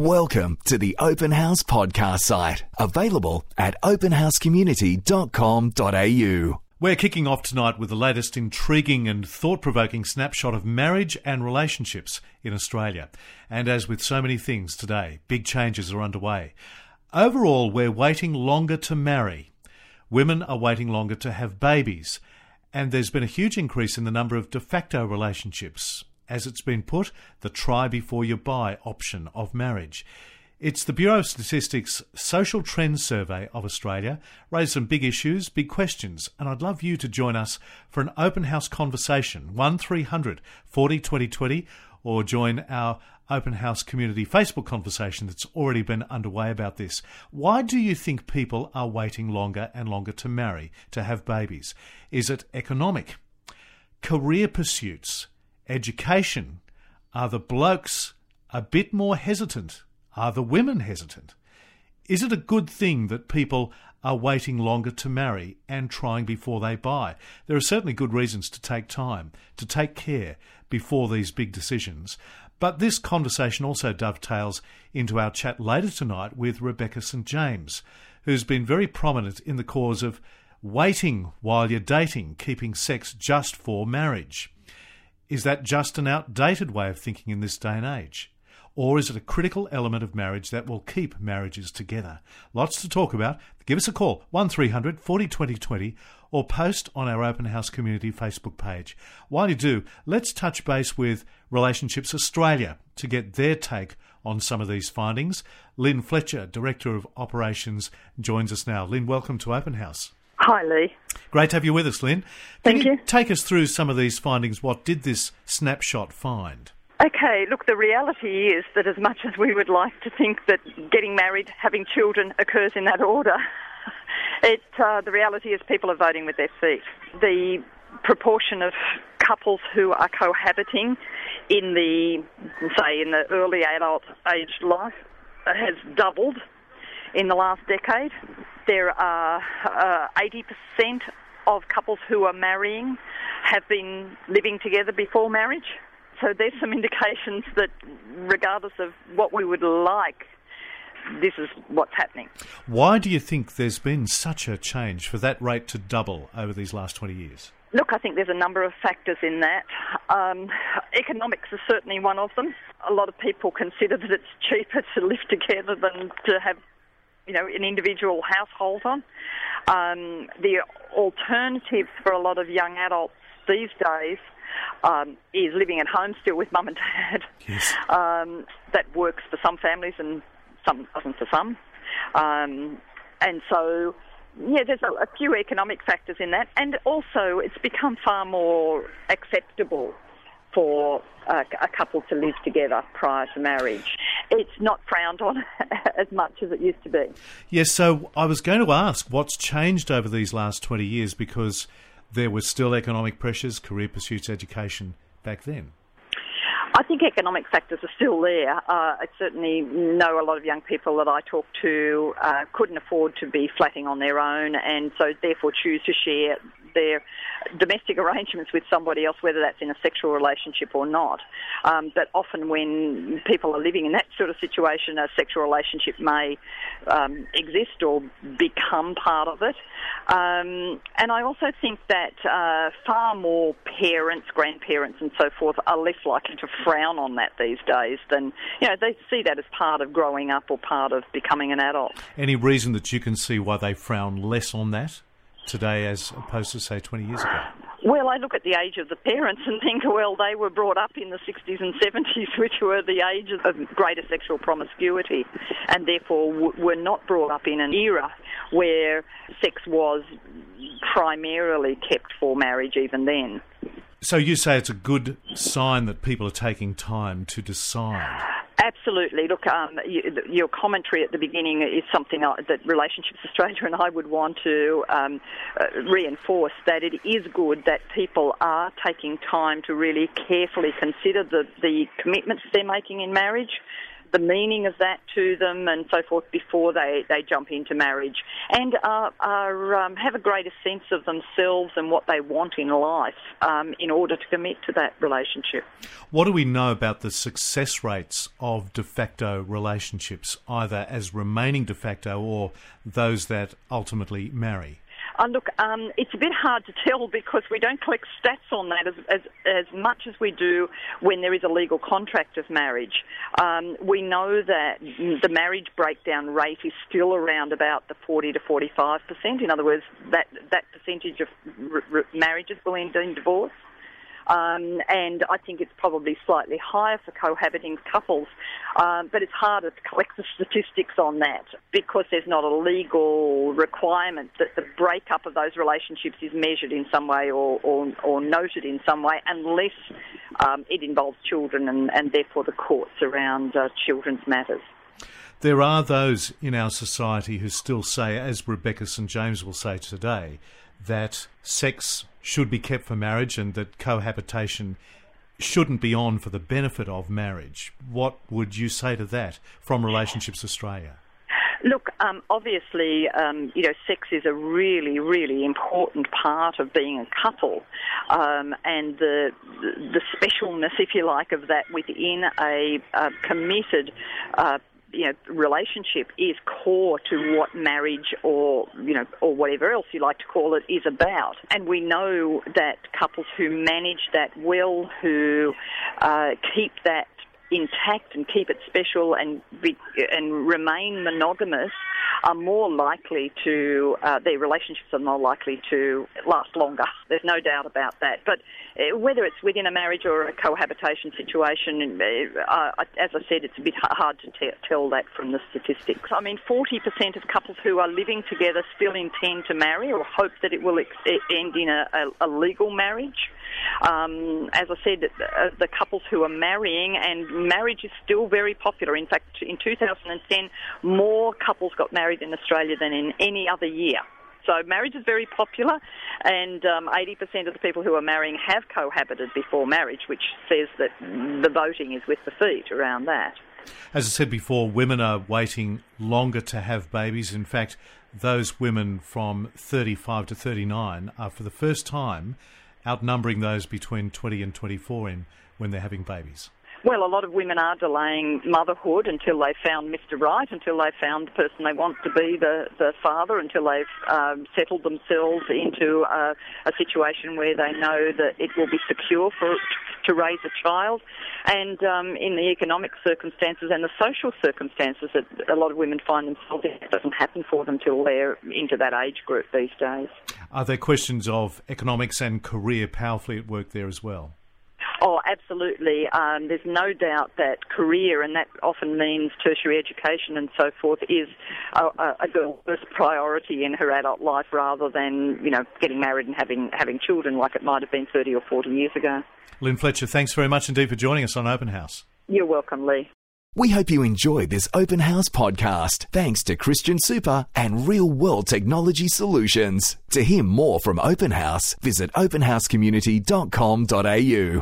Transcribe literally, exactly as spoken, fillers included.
Welcome to the Open House podcast site, available at open house community dot com dot a u. We're kicking off tonight with the latest intriguing and thought-provoking snapshot of marriage and relationships in Australia. And as with so many things today, big changes are underway. Overall, we're waiting longer to marry. Women are waiting longer to have babies. And there's been a huge increase in the number of de facto relationships. As it's been put, the try before you buy option of marriage. It's the Bureau of Statistics Social Trends Survey of Australia, raised some big issues, big questions, and I'd love you to join us for an open house conversation, one three hundred forty twenty twenty, or join our Open House Community Facebook conversation that's already been underway about this. Why do you think people are waiting longer and longer to marry, to have babies? Is it economic? Career pursuits? Education? Are the blokes a bit more hesitant? Are the women hesitant? Is it a good thing that people are waiting longer to marry and trying before they buy? There are certainly good reasons to take time, to take care before these big decisions. But this conversation also dovetails into our chat later tonight with Rebecca Saint James, who's been very prominent in the cause of waiting while you're dating, keeping sex just for marriage. Is that just an outdated way of thinking in this day and age? Or is it a critical element of marriage that will keep marriages together? Lots to talk about. Give us a call, one three hundred forty twenty twenty, or post on our Open House Community Facebook page. While you do, let's touch base with Relationships Australia to get their take on some of these findings. Lynn Fletcher, Director of Operations, joins us now. Lynn, welcome to Open House. Hi, Lee. Great to have you with us, Lynn. Thank Can you. you. Take us through some of these findings. What did this snapshot find? Okay, look, the reality is that as much as we would like to think that getting married, having children occurs in that order, it, uh, the reality is people are voting with their feet. The proportion of couples who are cohabiting in the, say, in the early adult age life has doubled in the last decade. There are uh, eighty percent of couples who are marrying have been living together before marriage. So there's some indications that regardless of what we would like, this is what's happening. Why do you think there's been such a change for that rate to double over these last twenty years? Look, I think there's a number of factors in that. Um, economics is certainly one of them. A lot of people consider that it's cheaper to live together than to have, you know, an individual household on. Um, the alternative for a lot of young adults these days Um, is living at home still with mum and dad. Yes. Um, that works for some families and some doesn't for some. Um, and so, yeah, there's a, a few economic factors in that. And also, it's become far more acceptable for uh, a couple to live together prior to marriage. It's not frowned on as much as it used to be. Yes, so I was going to ask what's changed over these last twenty years, because there were still economic pressures, career pursuits, education back then. I think economic factors are still there. Uh, I certainly know a lot of young people that I talk to uh, couldn't afford to be flatting on their own, and so therefore choose to share their domestic arrangements with somebody else, whether that's in a sexual relationship or not. Um, but often when people are living in that sort of situation, a sexual relationship may um, exist or become part of it. Um, and I also think that uh, far more parents, grandparents and so forth are less likely to frown on that these days than, you know, they see that as part of growing up or part of becoming an adult. Any reason that you can see why they frown less on that today as opposed to, say, twenty years ago? Well, I look at the age of the parents and think, well, they were brought up in the sixties and seventies, which were the ages of greater sexual promiscuity, and therefore w- were not brought up in an era where sex was primarily kept for marriage even then. So you say it's a good sign that people are taking time to decide? Absolutely. Look, um, you, your commentary at the beginning is something that Relationships Australia and I would want to um, uh, reinforce, that it is good that people are taking time to really carefully consider the, the commitments they're making in marriage, the meaning of that to them and so forth before they, they jump into marriage. and are, are um, have a greater sense of themselves and what they want in life um, in order to commit to that relationship. What do we know about the success rates of de facto relationships, either as remaining de facto or those that ultimately marry? Uh, look, um, it's a bit hard to tell because we don't collect stats on that as, as, as much as we do when there is a legal contract of marriage. Um, we know that the marriage breakdown rate is still around about the forty to forty-five percent. In other words, that, that percentage of r- r- marriages will end in divorce. Um, and I think it's probably slightly higher for cohabiting couples, um, but it's harder to collect the statistics on that because there's not a legal requirement that the breakup of those relationships is measured in some way or, or, or noted in some way unless um, it involves children and, and therefore the courts around uh, children's matters. There are those in our society who still say, as Rebecca Saint James will say today, that sex should be kept for marriage and that cohabitation shouldn't be on for the benefit of marriage. What would you say to that from Relationships Australia? Look, um, obviously, um, you know, sex is a really, really important part of being a couple, um, and the the specialness, if you like, of that within a, a committed uh you know, relationship is core to what marriage or, you know, or whatever else you like to call it is about. And we know that couples who manage that well, who uh, keep that intact and keep it special and be, and remain monogamous are more likely to, uh, their relationships are more likely to last longer. There's no doubt about that. But uh, whether it's within a marriage or a cohabitation situation, uh, as I said, it's a bit hard to t- tell that from the statistics. I mean, forty percent of couples who are living together still intend to marry or hope that it will ex- end in a, a, a legal marriage. Um, as I said, uh, the couples who are marrying, and marriage is still very popular. In fact, in two thousand ten, more couples got married in Australia than in any other year. So marriage is very popular, and um, eighty percent of the people who are marrying have cohabited before marriage, which says that the voting is with the feet around that. As I said before, women are waiting longer to have babies. In fact, those women from thirty-five to thirty-nine are for the first time outnumbering those between twenty and twenty-four in when they're having babies. Well, a lot of women are delaying motherhood until they've found Mister Right, until they've found the person they want to be the, the father, until they've um, settled themselves into a, a situation where they know that it will be secure for to raise a child. And um, in the economic circumstances and the social circumstances that a lot of women find themselves in, it doesn't happen for them till they're into that age group these days. Are there questions of economics and career powerfully at work there as well? Oh, absolutely. Um, there's no doubt that career, and that often means tertiary education and so forth, is a, a girl's first priority in her adult life rather than, you know, getting married and having having children like it might have been thirty or forty years ago. Lynn Fletcher, thanks very much indeed for joining us on Open House. You're welcome, Lee. We hope you enjoyed this Open House podcast, thanks to Christian Super and Real World Technology Solutions. To hear more from Open House, visit open house community dot com dot a u.